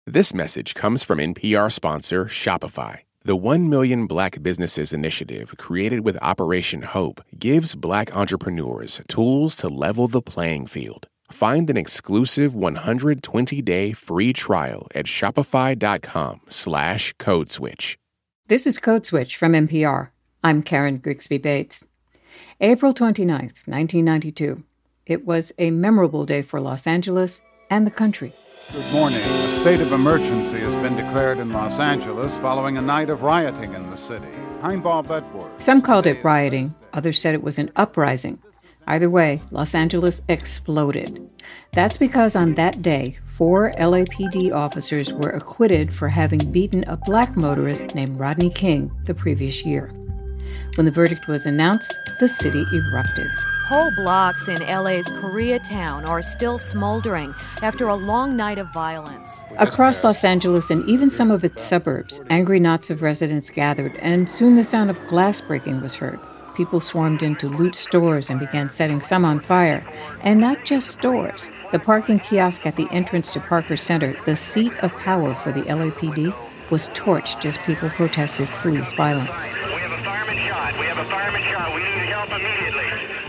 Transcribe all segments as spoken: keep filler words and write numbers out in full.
This message comes from N P R sponsor Shopify. The one million Black Businesses Initiative, created with Operation Hope, gives Black entrepreneurs tools to level the playing field. Find an exclusive one hundred twenty day free trial at shopify.com slash code switch. This is Code Switch from N P R. I'm Karen Grigsby Bates. April twenty-ninth, nineteen ninety-two. It was a memorable day for Los Angeles and the country. Good morning. A state of emergency has been declared in Los Angeles following a night of rioting in the city. Heimbaugh Bedworth. Some called it rioting. Others said it was an uprising. Either way, Los Angeles exploded. That's because on that day, four L A P D officers were acquitted for having beaten a black motorist named Rodney King the previous year. When the verdict was announced, the city erupted. Whole blocks in L A's Koreatown are still smoldering after a long night of violence. Across Los Angeles and even some of its suburbs, angry knots of residents gathered, and soon the sound of glass breaking was heard. People swarmed in to loot stores and began setting some on fire. And not just stores. The parking kiosk at the entrance to Parker Center, the seat of power for the L A P D, was torched as people protested police violence. We have a fireman shot. We have a fireman shot. We need help immediately.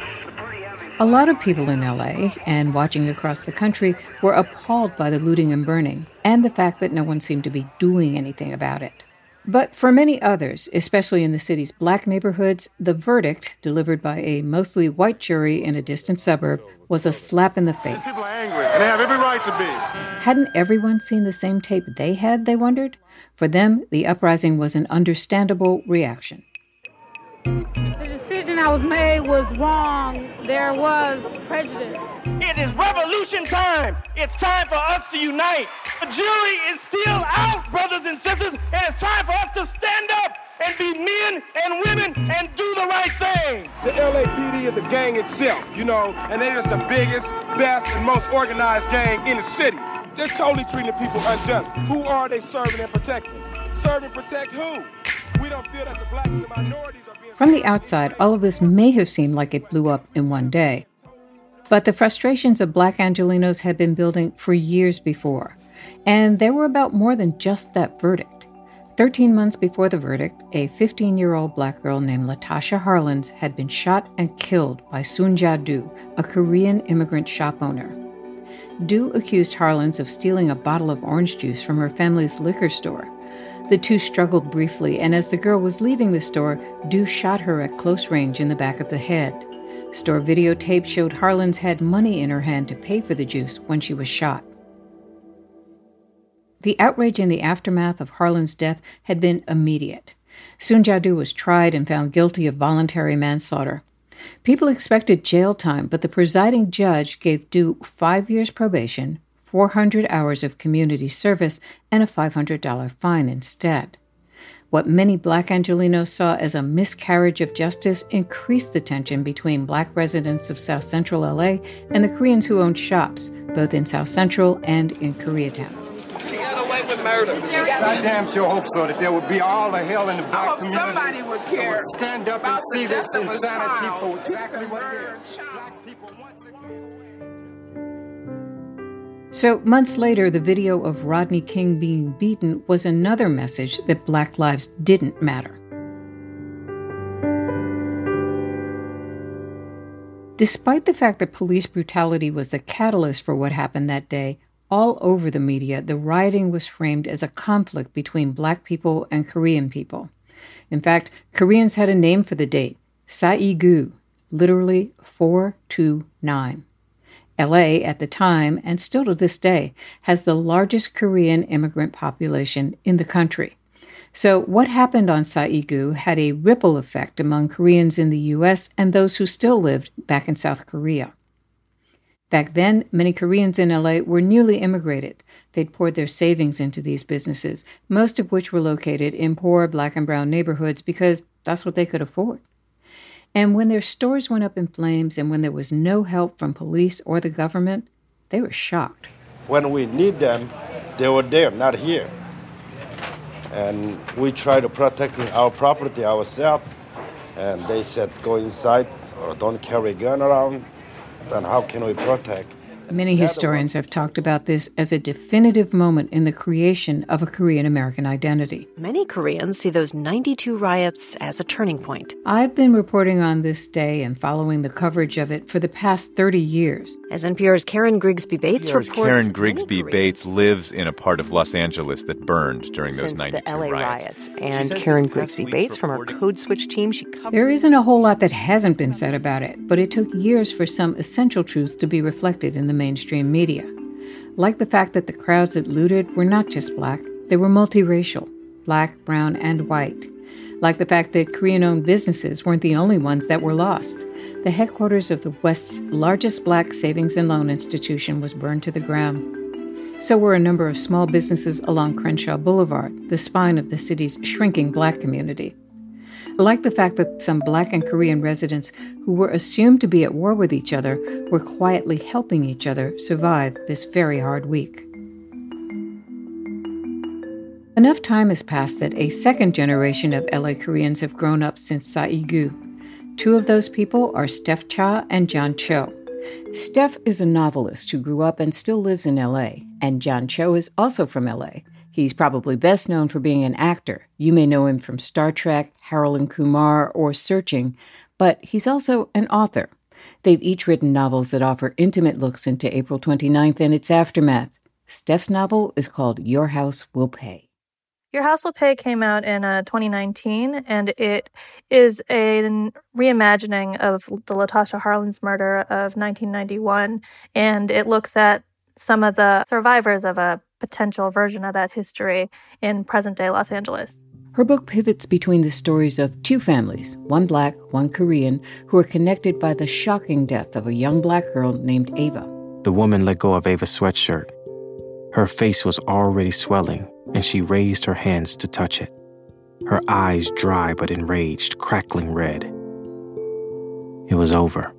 A lot of people in L A, and watching across the country, were appalled by the looting and burning, and the fact that no one seemed to be doing anything about it. But for many others, especially in the city's black neighborhoods, the verdict, delivered by a mostly white jury in a distant suburb, was a slap in the face. People are angry, and they have every right to be. Hadn't everyone seen the same tape they had, they wondered? For them, the uprising was an understandable reaction. The decision that was made was wrong. There was prejudice. It is revolution time. It's time for us to unite. The jury is still out, brothers and sisters, and it's time for us to stand up and be men and women and do the right thing. The L A P D is a gang itself, you know, and they're just the biggest, best, and most organized gang in the city. They're totally treating people unjust. Who are they serving and protecting? Serve and protect who? We don't feel that the blacks and the minorities are being... From the outside, all of this may have seemed like it blew up in one day. But the frustrations of black Angelenos had been building for years before. And they were about more than just that verdict. Thirteen months before the verdict, a fifteen-year-old black girl named Latasha Harlins had been shot and killed by Soon Ja Do, a Korean immigrant shop owner. Do accused Harlins of stealing a bottle of orange juice from her family's liquor store. The two struggled briefly, and as the girl was leaving the store, Do shot her at close range in the back of the head. Store videotape showed Harlins had money in her hand to pay for the juice when she was shot. The outrage in the aftermath of Harlins' death had been immediate. Soon Ja Do was tried and found guilty of voluntary manslaughter. People expected jail time, but the presiding judge gave Do five years probation, four hundred hours of community service, and a five hundred dollars fine instead. What many black Angelenos saw as a miscarriage of justice increased the tension between black residents of South Central L A and the Koreans who owned shops, both in South Central and in Koreatown. She got away with murder. I damn sure hope so, that there would be all the hell in the black I hope community. Somebody would care. Would stand up and see this insanity for exactly what it is. Black people once again. So months later, the video of Rodney King being beaten was another message that black lives didn't matter. Despite the fact that police brutality was the catalyst for what happened that day, all over the media, the rioting was framed as a conflict between black people and Korean people. In fact, Koreans had a name for the date, Sa-i-gu, literally four two nine. L A, at the time, and still to this day, has the largest Korean immigrant population in the country. So what happened on Sa-i-gu had a ripple effect among Koreans in the U S and those who still lived back in South Korea. Back then, many Koreans in L A were newly immigrated. They'd poured their savings into these businesses, most of which were located in poor black and brown neighborhoods because that's what they could afford. And when their stores went up in flames and when there was no help from police or the government, they were shocked. When we need them, they were there, not here. And we try to protect our property ourselves. And they said, go inside or don't carry a gun around. Then how can we protect? Many historians have talked about this as a definitive moment in the creation of a Korean-American identity. Many Koreans see those ninety-two riots as a turning point. I've been reporting on this day and following the coverage of it for the past thirty years. As N P R's Karen Grigsby Bates N P R's reports, Karen Grigsby Bates lives in a part of Los Angeles that burned during those since ninety-two the L A riots. riots. And Karen Grigsby Bates from our Code Switch team, she covered... There isn't a whole lot that hasn't been said about it, but it took years for some essential truths to be reflected in the mainstream media. Like the fact that the crowds that looted were not just black, they were multiracial, black, brown, and white. Like the fact that Korean-owned businesses weren't the only ones that were lost. The headquarters of the West's largest black savings and loan institution was burned to the ground. So were a number of small businesses along Crenshaw Boulevard, the spine of the city's shrinking black community. Like the fact that some black and Korean residents who were assumed to be at war with each other were quietly helping each other survive this very hard week. Enough time has passed that a second generation of L A Koreans have grown up since Sa-il-gu. Two of those people are Steph Cha and John Cho. Steph is a novelist who grew up and still lives in L A, and John Cho is also from L A. He's probably best known for being an actor. You may know him from Star Trek, Harold and Kumar, or Searching, but he's also an author. They've each written novels that offer intimate looks into April twenty-ninth and its aftermath. Steph's novel is called Your House Will Pay. Your House Will Pay came out in uh, twenty nineteen, and it is a reimagining of the Latasha Harlins murder of nineteen ninety-one, and it looks at some of the survivors of a potential version of that history in present-day Los Angeles. Her book pivots between the stories of two families, one black, one Korean, who are connected by the shocking death of a young black girl named Ava. The woman let go of Ava's sweatshirt. Her face was already swelling, and she raised her hands to touch it. Her eyes dry but enraged, crackling red. It was over.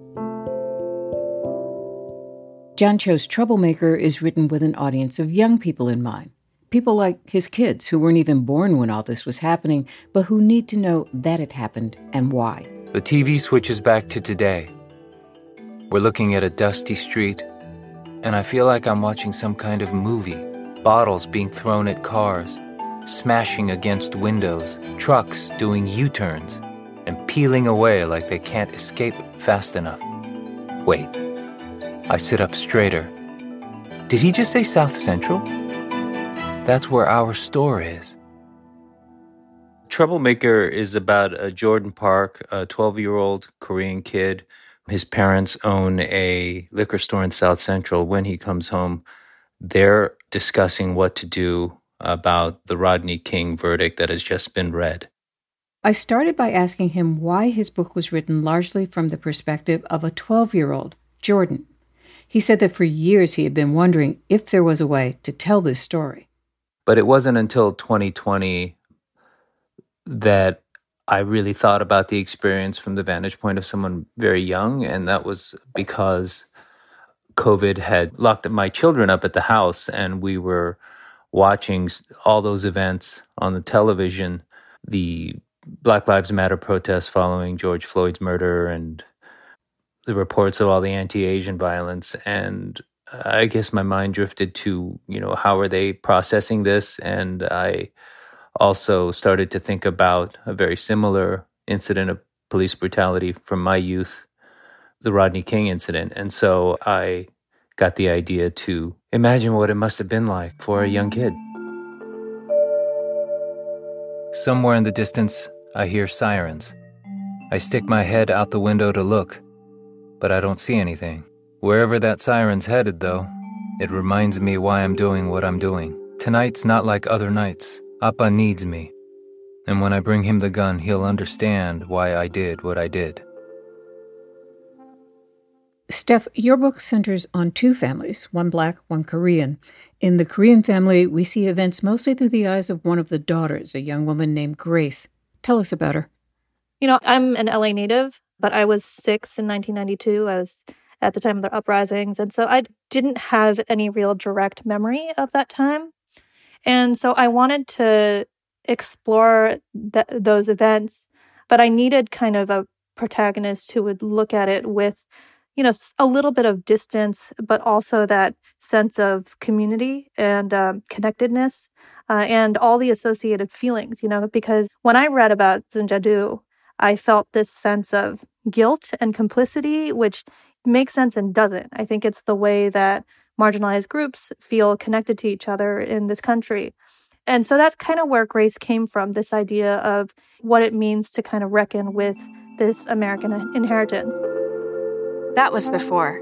John Cho's Troublemaker is written with an audience of young people in mind. People like his kids who weren't even born when all this was happening, but who need to know that it happened and why. The T V switches back to today. We're looking at a dusty street, and I feel like I'm watching some kind of movie. Bottles being thrown at cars, smashing against windows, trucks doing U-turns, and peeling away like they can't escape fast enough. Wait. I sit up straighter. Did he just say South Central? That's where our store is. Troublemaker is about a Jordan Park, a twelve-year-old Korean kid. His parents own a liquor store in South Central. When he comes home, they're discussing what to do about the Rodney King verdict that has just been read. I started by asking him why his book was written largely from the perspective of a twelve-year-old, Jordan. He said that for years he had been wondering if there was a way to tell this story. But it wasn't until twenty twenty that I really thought about the experience from the vantage point of someone very young, and that was because COVID had locked my children up at the house, and we were watching all those events on the television, the Black Lives Matter protests following George Floyd's murder and the reports of all the anti-Asian violence. And I guess my mind drifted to, you know, how are they processing this? And I also started to think about a very similar incident of police brutality from my youth, the Rodney King incident. And so I got the idea to imagine what it must have been like for a young kid. Somewhere in the distance, I hear sirens. I stick my head out the window to look, but I don't see anything. Wherever that siren's headed, though, it reminds me why I'm doing what I'm doing. Tonight's not like other nights. Appa needs me. And when I bring him the gun, he'll understand why I did what I did. Steph, your book centers on two families, one black, one Korean. In the Korean family, we see events mostly through the eyes of one of the daughters, a young woman named Grace. Tell us about her. You know, I'm an L A native, but I was six in nineteen ninety-two. I was at the time of the uprisings. And so I didn't have any real direct memory of that time. And so I wanted to explore th- those events, but I needed kind of a protagonist who would look at it with you know, a little bit of distance, but also that sense of community and um, connectedness uh, and all the associated feelings, you know, because when I read about Zinjadu, I felt this sense of guilt and complicity, which makes sense and doesn't. I think it's the way that marginalized groups feel connected to each other in this country. And so that's kind of where Grace came from, this idea of what it means to kind of reckon with this American inheritance. That was before.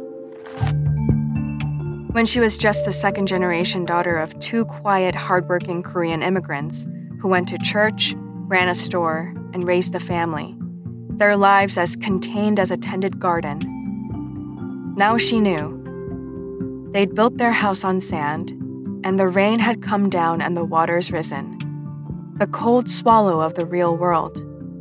When she was just the second-generation daughter of two quiet, hardworking Korean immigrants who went to church, ran a store, and raised a family, their lives as contained as a tended garden. Now she knew. They'd built their house on sand, and the rain had come down and the waters risen. The cold swallow of the real world.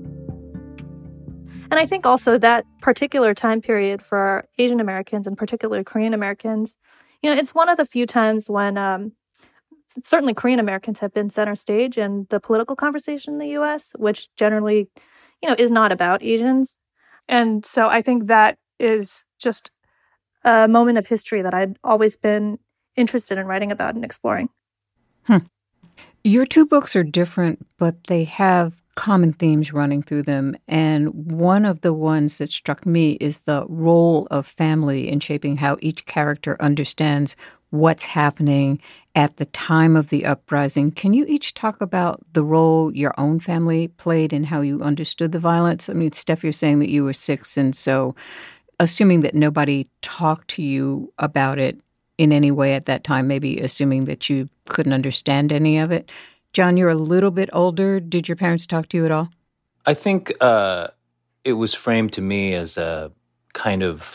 And I think also that particular time period for Asian Americans, and particularly Korean Americans, you know, it's one of the few times when um, certainly Korean Americans have been center stage in the political conversation in the U S, which generally, you know, is not about Asians. And so I think that is just a moment of history that I'd always been interested in writing about and exploring. Hmm. Your two books are different, but they have common themes running through them. And one of the ones that struck me is the role of family in shaping how each character understands what's happening at the time of the uprising. Can you each talk about the role your own family played in how you understood the violence? I mean, Steph, you're saying that you were six, and so assuming that nobody talked to you about it in any way at that time, maybe assuming that you couldn't understand any of it. John, you're a little bit older. Did your parents talk to you at all? I think uh, it was framed to me as a kind of,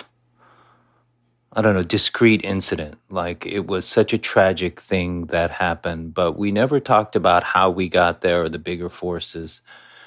I don't know, discrete incident. Like it was such a tragic thing that happened, but we never talked about how we got there or the bigger forces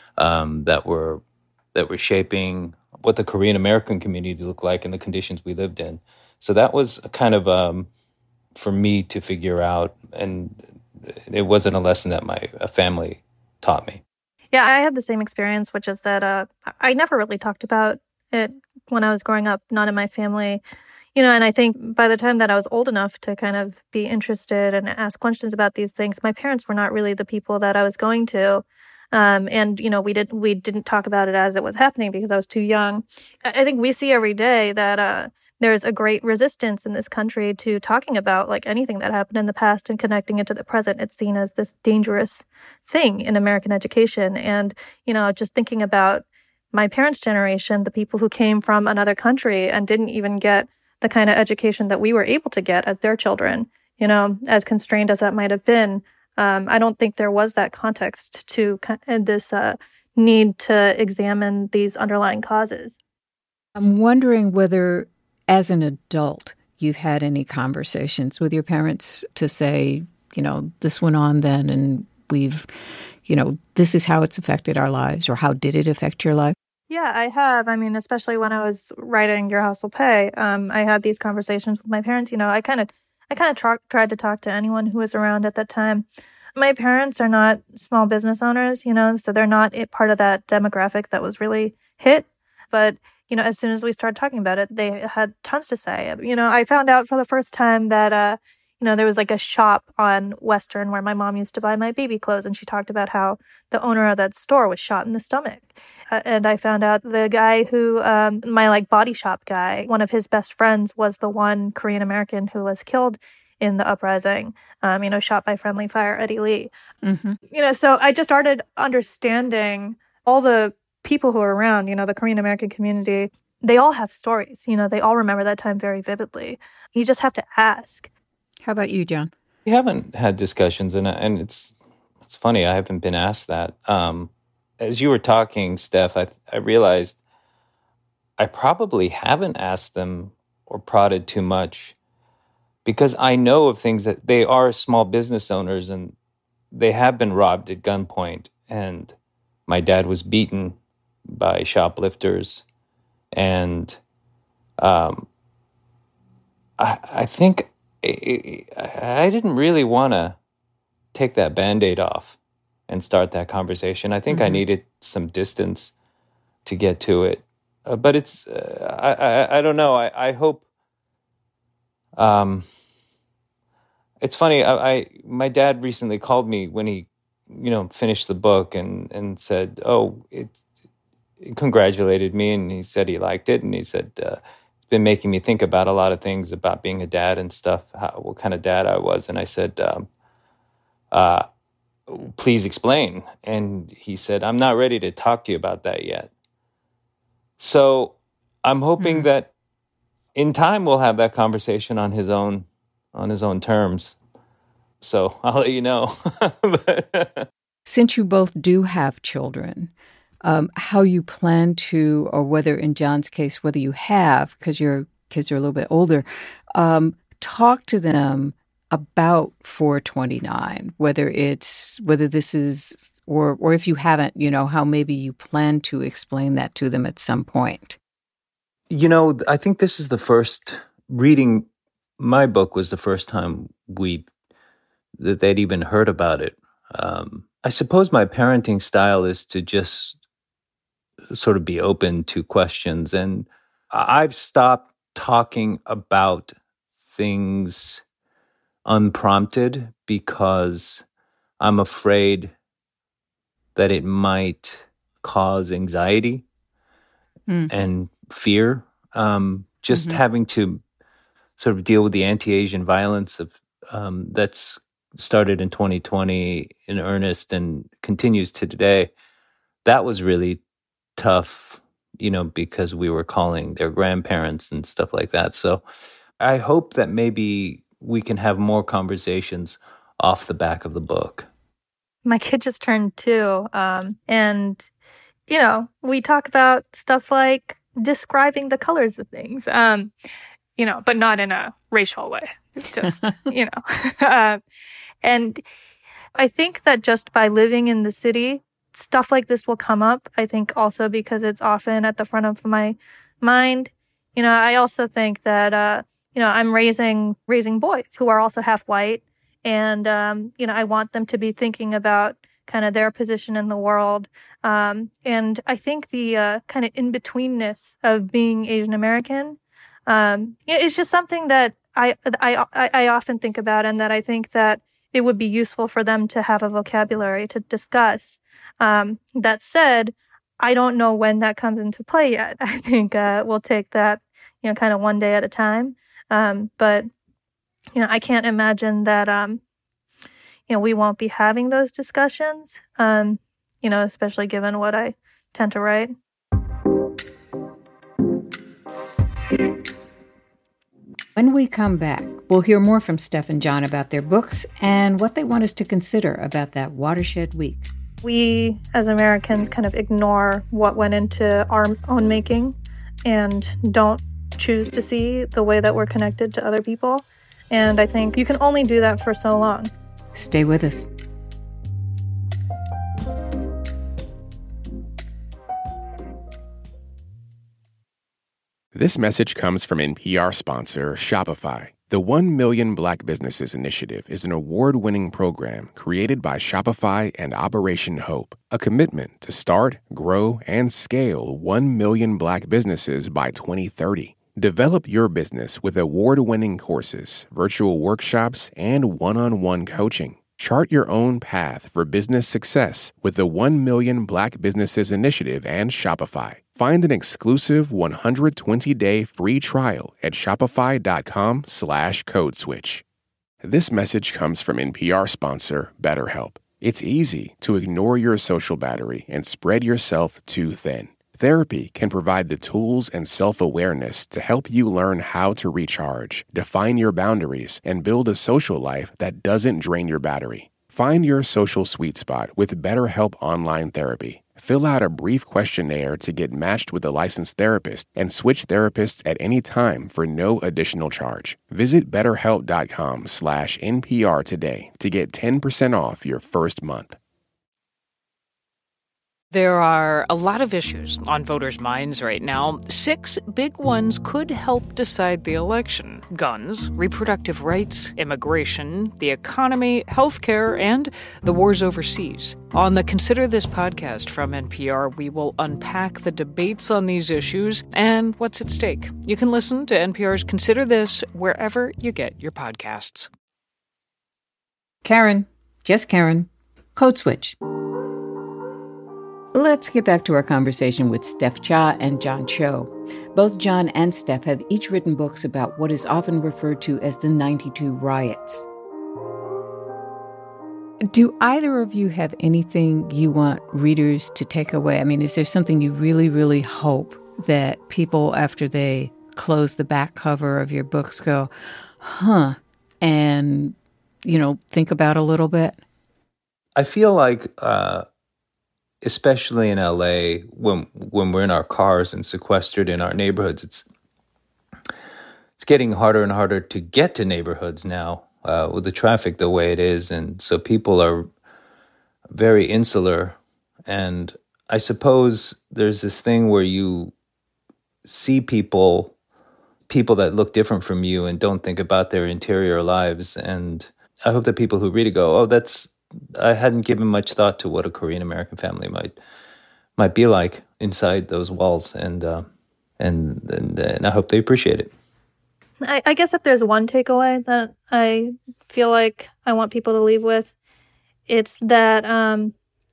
um, that were that were shaping what the Korean American community looked like and the conditions we lived in. So that was a kind of um, for me to figure out, and it wasn't a lesson that my family taught me. Yeah, I had the same experience, which is that uh, I never really talked about it when I was growing up, not in my family. You know, and I think by the time that I was old enough to kind of be interested and ask questions about these things, my parents were not really the people that I was going to. Um, and, you know, we, did, we didn't talk about it as it was happening because I was too young. I think we see every day that uh, there's a great resistance in this country to talking about like anything that happened in the past and connecting it to the present. It's seen as this dangerous thing in American education. And, you know, just thinking about my parents' generation, the people who came from another country and didn't even get the kind of education that we were able to get as their children, you know, as constrained as that might have been. Um, I don't think there was that context to and this uh, need to examine these underlying causes. I'm wondering whether, as an adult, you've had any conversations with your parents to say, you know, this went on then and we've, you know, this is how it's affected our lives, or how did it affect your life? Yeah, I have. I mean, especially when I was writing Your House Will Pay, um, I had these conversations with my parents. You know, I kind of I kind of tra- tried to talk to anyone who was around at that time. My parents are not small business owners, you know, so they're not part of that demographic that was really hit. But, you know, as soon as we started talking about it, they had tons to say. You know, I found out for the first time that, uh, you know, there was like a shop on Western where my mom used to buy my baby clothes. And she talked about how the owner of that store was shot in the stomach. Uh, and I found out the guy who, um, my like body shop guy, one of his best friends was the one Korean American who was killed in the uprising, um, you know, shot by friendly fire, Eddie Lee. Mm-hmm. You know, so I just started understanding all the people who are around, you know, the Korean American community. They all have stories, you know, they all remember that time very vividly. You just have to ask. How about you, John? We haven't had discussions, and and it's it's funny, I haven't been asked that. Um, as you were talking, Steph, I I realized I probably haven't asked them or prodded too much, because I know of things that they are small business owners and they have been robbed at gunpoint. And my dad was beaten by shoplifters. And um, I, I think it, I didn't really want to take that Band-Aid off and start that conversation. I think mm-hmm. I needed some distance to get to it. Uh, but it's, uh, I, I I don't know. I, I hope, um, it's funny. I, I my dad recently called me when he, you know, finished the book and, and said, oh, it, it congratulated me. And he said he liked it. And he said, uh, it's been making me think about a lot of things about being a dad and stuff, how, what kind of dad I was. And I said, um, uh, please explain. And he said, I'm not ready to talk to you about that yet. So I'm hoping mm. that in time we'll have that conversation on his own, on his own terms. So I'll let you know. Since you both do have children, um, how you plan to, or whether in John's case, whether you have, because your kids are a little bit older, um, talk to them about four twenty-nine, whether it's, whether this is, or or if you haven't, you know, how maybe you plan to explain that to them at some point. You know, I think this is the first, reading my book was the first time we, that they'd even heard about it. Um, I suppose my parenting style is to just sort of be open to questions. And I've stopped talking about things unprompted because I'm afraid that it might cause anxiety mm. and fear. Um, just mm-hmm. having to sort of deal with the anti-Asian violence of um, that's started in twenty twenty in earnest and continues to today. That was really tough, you know, because we were calling their grandparents and stuff like that. So I hope that maybe we can have more conversations off the back of the book. My kid just turned two, um, and, you know, we talk about stuff like describing the colors of things, um, you know, but not in a racial way, just, you know. uh, and I think that just by living in the city, stuff like this will come up. I think also because it's often at the front of my mind. You know, I also think that, uh, you know, I'm raising raising boys who are also half white. And, um, you know, I want them to be thinking about kind of their position in the world. Um, and I think the uh, kind of in-betweenness of being Asian American, um, you know, it's just something that I, I, I often think about, and that I think that it would be useful for them to have a vocabulary to discuss. Um, that said, I don't know when that comes into play yet. I think uh, we'll take that, you know, kind of one day at a time. Um, but, you know, I can't imagine that, um, you know, we won't be having those discussions, um, you know, especially given what I tend to write. When we come back, we'll hear more from Steph and John about their books and what they want us to consider about that watershed week. We, as Americans, kind of ignore what went into our own making and don't choose to see the way that we're connected to other people. And I think you can only do that for so long. Stay with us. This message comes from N P R sponsor Shopify. The one million Black Businesses Initiative is an award-winning program created by Shopify and Operation Hope, a commitment to start, grow, and scale one million Black businesses by twenty thirty. Develop your business with award-winning courses, virtual workshops, and one-on-one coaching. Chart your own path for business success with the one million Black Businesses Initiative and Shopify. Find an exclusive one hundred twenty day free trial at shopify.com slash code switch. This message comes from N P R sponsor BetterHelp. It's easy to ignore your social battery and spread yourself too thin. Therapy can provide the tools and self-awareness to help you learn how to recharge, define your boundaries, and build a social life that doesn't drain your battery. Find your social sweet spot with BetterHelp Online Therapy. Fill out a brief questionnaire to get matched with a licensed therapist and switch therapists at any time for no additional charge. Visit betterhelp.com slash NPR today to get ten percent off your first month. There are a lot of issues on voters' minds right now. Six big ones could help decide the election: guns, reproductive rights, immigration, the economy, healthcare, and the wars overseas. On the Consider This podcast from N P R, we will unpack the debates on these issues and what's at stake. You can listen to N P R's Consider This wherever you get your podcasts. Karen, just Karen, Code Switch. Let's get back to our conversation with Steph Cha and John Cho. Both John and Steph have each written books about what is often referred to as the ninety-two riots. Do either of you have anything you want readers to take away? I mean, is there something you really, really hope that people, after they close the back cover of your books, go, huh, and, you know, think about a little bit? I feel like... Uh... especially in L A, when when we're in our cars and sequestered in our neighborhoods, it's it's getting harder and harder to get to neighborhoods now uh, with the traffic the way it is, and so people are very insular. And I suppose there's this thing where you see people, people that look different from you and don't think about their interior lives. And I hope that people who read it go, oh, that's, I hadn't given much thought to what a Korean American family might might be like inside those walls, and uh, and, and and I hope they appreciate it. I, I guess if there's one takeaway that I feel like I want people to leave with, it's that um,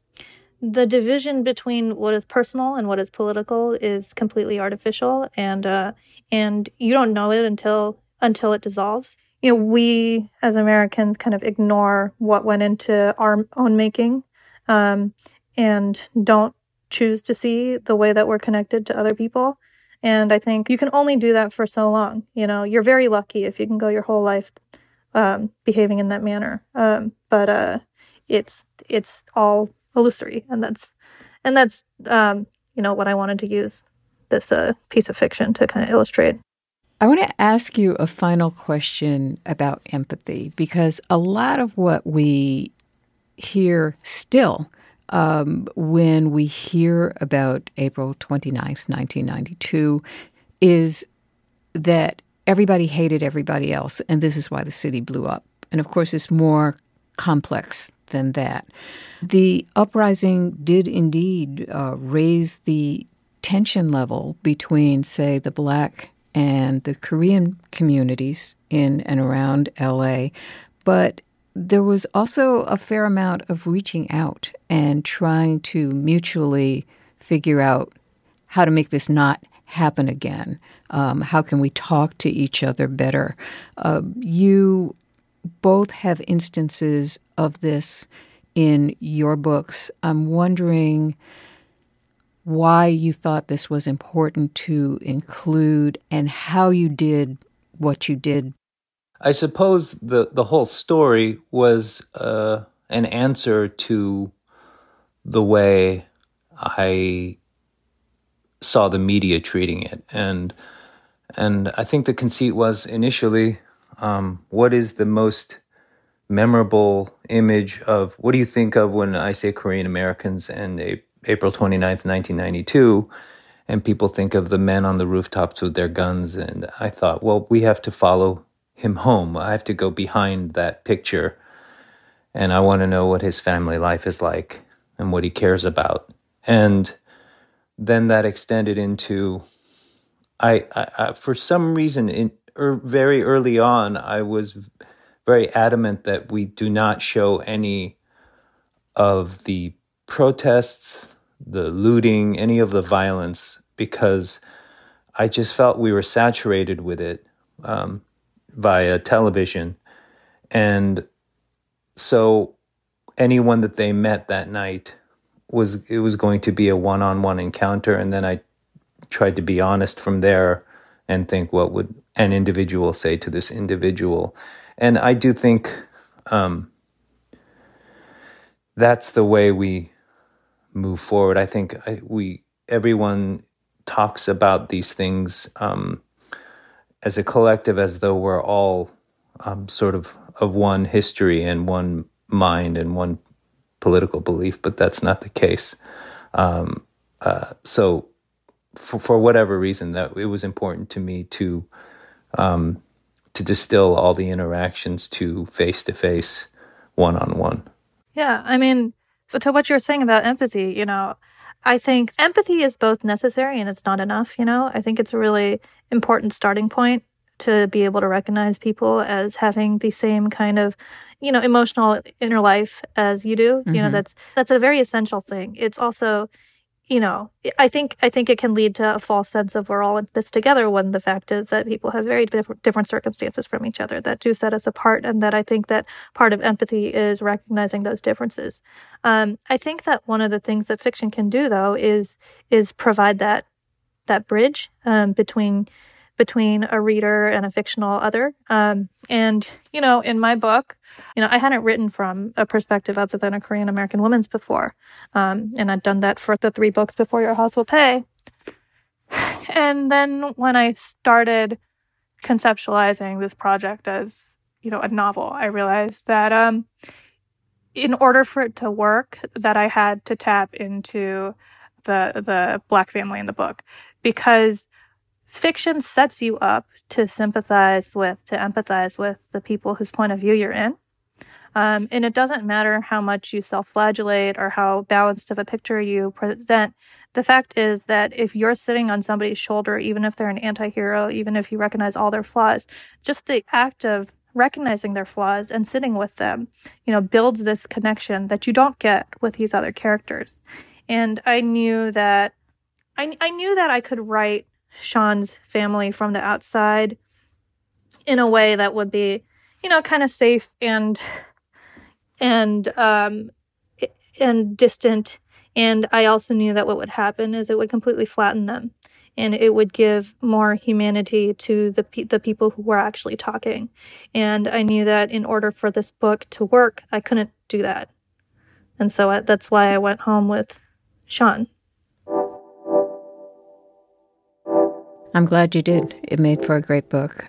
the division between what is personal and what is political is completely artificial, and uh, and you don't know it until until it dissolves. You know, we as Americans kind of ignore what went into our own making, um, and don't choose to see the way that we're connected to other people. And I think you can only do that for so long. You know, you're very lucky if you can go your whole life um, behaving in that manner. Um, but uh, it's it's all illusory, and that's and that's um, you know what I wanted to use this uh, piece of fiction to kind of illustrate. I want to ask you a final question about empathy, because a lot of what we hear still um, when we hear about April twenty-ninth, nineteen ninety-two, is that everybody hated everybody else, and this is why the city blew up. And of course, it's more complex than that. The uprising did indeed uh, raise the tension level between, say, the Black and the Korean communities in and around L A, but there was also a fair amount of reaching out and trying to mutually figure out how to make this not happen again. Um, how can we talk to each other better? Uh, you both have instances of this in your books. I'm wondering why you thought this was important to include and how you did what you did. I suppose the, the whole story was uh, an answer to the way I saw the media treating it. And and I think the conceit was initially, um, what is the most memorable image of, what do you think of when I say Korean Americans and a April twenty-ninth, nineteen ninety-two, and people think of the men on the rooftops with their guns. And I thought, well, we have to follow him home. I have to go behind that picture, and I want to know what his family life is like and what he cares about. And then that extended into, I, I, I for some reason, in er, very early on, I was very adamant that we do not show any of the protests, the looting, any of the violence, because I just felt we were saturated with it um, via television. And so anyone that they met that night, was it was going to be a one-on-one encounter. And then I tried to be honest from there and think, what would an individual say to this individual? And I do think um, that's the way we move forward. I think I, we everyone talks about these things um, as a collective, as though we're all um, sort of of one history and one mind and one political belief, but that's not the case. Um, uh, so for, for whatever reason, that it was important to me to um, to distill all the interactions to face-to-face, one-on-one. Yeah, I mean, so to what you were saying about empathy, you know, I think empathy is both necessary and it's not enough, you know? I think it's a really important starting point to be able to recognize people as having the same kind of, you know, emotional inner life as you do. Mm-hmm. You know, that's that's a very essential thing. It's also, you know, I think I think it can lead to a false sense of we're all in this together when the fact is that people have very different, different circumstances from each other that do set us apart, and that I think that part of empathy is recognizing those differences. Um, I think that one of the things that fiction can do, though, is is provide that that bridge um, between between a reader and a fictional other. Um, and, you know, in my book, you know, I hadn't written from a perspective other than a Korean American woman's before. Um, and I'd done that for the three books before Your House Will Pay. And then when I started conceptualizing this project as, you know, a novel, I realized that um, in order for it to work, that I had to tap into the the Black family in the book, because fiction sets you up to sympathize with, to empathize with the people whose point of view you're in. Um, and it doesn't matter how much you self-flagellate or how balanced of a picture you present. The fact is that if you're sitting on somebody's shoulder, even if they're an anti-hero, even if you recognize all their flaws, just the act of recognizing their flaws and sitting with them, you know, builds this connection that you don't get with these other characters. And I knew that I, I knew that I could write Sean's family from the outside in a way that would be, you know, kind of safe and and um and distant. And I also knew that what would happen is it would completely flatten them, and it would give more humanity to the pe- the people who were actually talking. And I knew that in order for this book to work, I couldn't do that, and so I, that's why I went home with Sean. I'm glad you did. It made for a great book.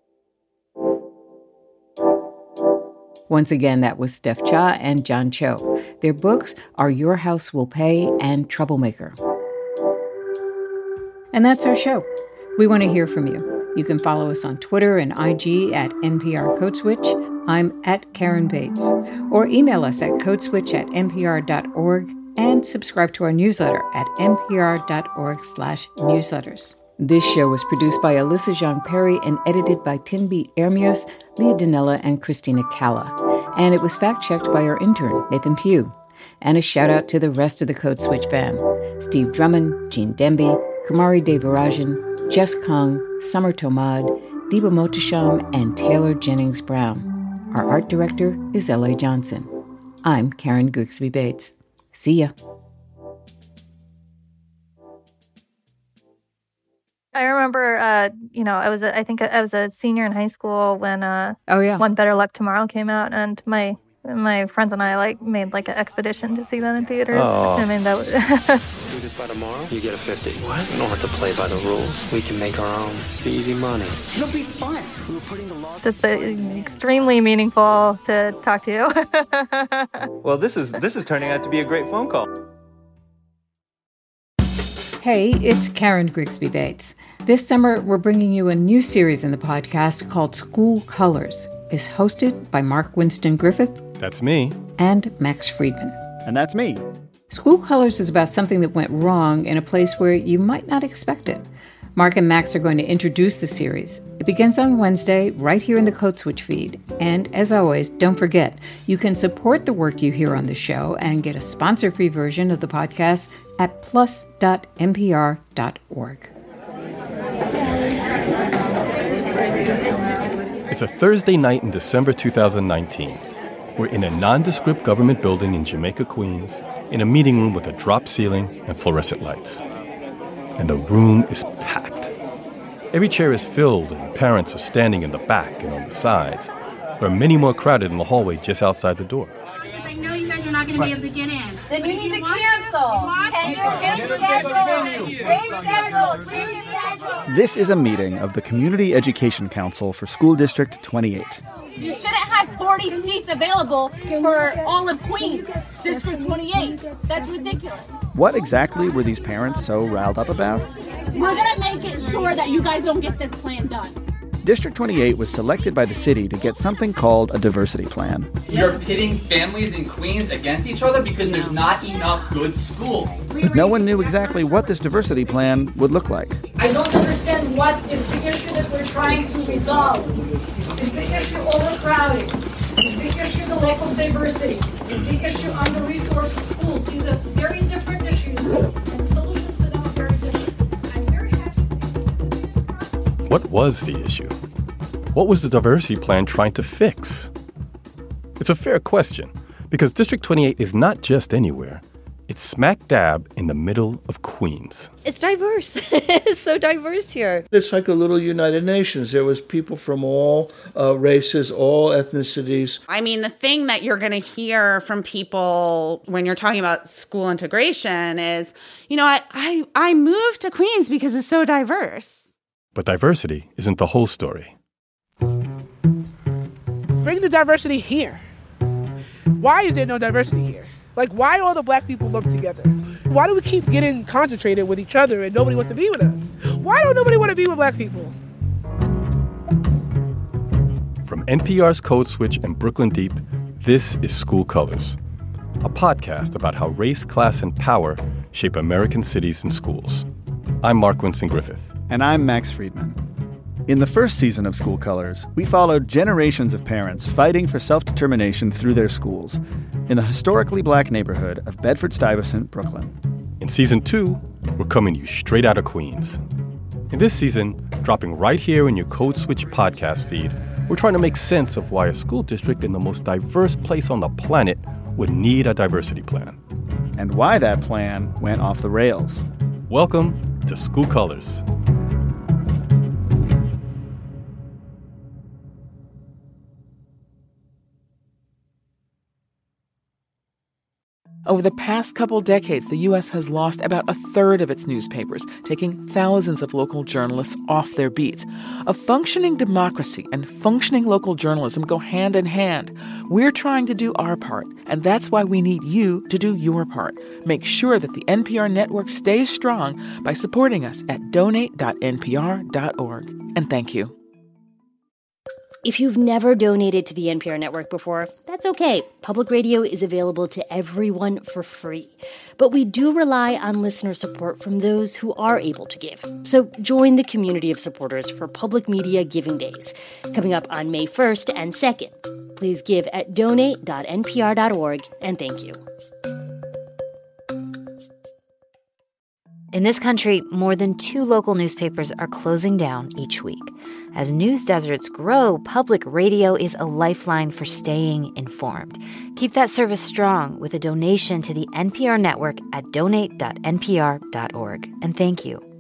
Once again, that was Steph Cha and John Cho. Their books are Your House Will Pay and Troublemaker. And that's our show. We want to hear from you. You can follow us on Twitter and I G at N P R Code Switch. I'm at Karen Bates. Or email us at codeswitch at npr dot org and subscribe to our newsletter at npr.org slash newsletters. This show was produced by Alyssa Jean Perry and edited by Tinby Ermias, Leah Dinella, and Christina Calla. And it was fact-checked by our intern, Nathan Pugh. And a shout-out to the rest of the Code Switch fam. Steve Drummond, Gene Demby, Kumari Devarajan, Jess Kung, Summer Tomad, Deba Mohtasham, and Taylor Jennings Brown. Our art director is L A Johnson. I'm Karen Grigsby Bates. See ya. I remember, uh, you know, I was, a, I think I was a senior in high school when, uh, oh yeah, when Better Luck Tomorrow came out, and my my friends and I like made like an expedition to see that in theaters. Oh. I mean, that was. Do this by tomorrow, you get a fifty. What? We don't have to play by the rules. We can make our own. It's easy money. It'll be fun. We're putting the laws. It's just uh, extremely meaningful to talk to you. Well, this is this is turning out to be a great phone call. Hey, it's Karen Grigsby Bates. This summer, we're bringing you a new series in the podcast called School Colors. It's hosted by Mark Winston Griffith. That's me. And Max Friedman. And that's me. School Colors is about something that went wrong in a place where you might not expect it. Mark and Max are going to introduce the series. It begins on Wednesday, right here in the Code Switch feed. And as always, don't forget, you can support the work you hear on the show and get a sponsor-free version of the podcast at plus dot n p r dot org. It's a Thursday night in December two thousand nineteen. We're in a nondescript government building in Jamaica, Queens, in a meeting room with a drop ceiling and fluorescent lights. And the room is packed. Every chair is filled, and parents are standing in the back and on the sides. There are many more crowded in the hallway just outside the door. I know you guys are not going to be able to get in. Then you need to cancel. Can you reschedule? Reschedule. Reschedule. This is a meeting of the Community Education Council for School District twenty-eight. You shouldn't have have forty seats available for all of Queens, District twenty-eight. That's ridiculous. What exactly were these parents so riled up about? We're going to make it sure that you guys don't get this plan done. District twenty-eight was selected by the city to get something called a diversity plan. You're pitting families in Queens against each other because there's not enough good schools. But no one knew exactly what this diversity plan would look like. I don't understand what is the issue that we're trying to resolve. Is the issue overcrowding? Is the issue the lack of diversity? Is the issue under-resourced schools? These are very different issues, and the solutions to them are very different. I'm very happy to... What was the issue? What was the diversity plan trying to fix? It's a fair question, because District twenty-eight is not just anywhere. It's smack dab in the middle of Queens. It's diverse. It's so diverse here. It's like a little United Nations. There was people from all uh, races, all ethnicities. I mean, the thing that you're going to hear from people when you're talking about school integration is, you know, I, I, I moved to Queens because it's so diverse. But diversity isn't the whole story. Bring the diversity here. Why is there no diversity here? Like, why all the black people lumped together? Why do we keep getting concentrated with each other and nobody wants to be with us? Why don't nobody want to be with black people? From N P R's Code Switch and Brooklyn Deep, this is School Colors, a podcast about how race, class, and power shape American cities and schools. I'm Mark Winston Griffith. And I'm Max Friedman. In the first season of School Colors, we followed generations of parents fighting for self-determination through their schools in the historically black neighborhood of Bedford-Stuyvesant, Brooklyn. In season two, we're coming to you straight out of Queens. In this season, dropping right here in your Code Switch podcast feed, we're trying to make sense of why a school district in the most diverse place on the planet would need a diversity plan. And why that plan went off the rails. Welcome to School Colors. Over the past couple decades, the U S has lost about a third of its newspapers, taking thousands of local journalists off their beats. A functioning democracy and functioning local journalism go hand in hand. We're trying to do our part, and that's why we need you to do your part. Make sure that the N P R network stays strong by supporting us at donate dot n p r dot org. And thank you. If you've never donated to the N P R network before, that's okay. Public radio is available to everyone for free. But we do rely on listener support from those who are able to give. So join the community of supporters for Public Media Giving Days, coming up on May first and second. Please give at donate dot n p r dot org, and thank you. In this country, more than two local newspapers are closing down each week. As news deserts grow, public radio is a lifeline for staying informed. Keep that service strong with a donation to the N P R network at donate dot n p r dot org. And thank you.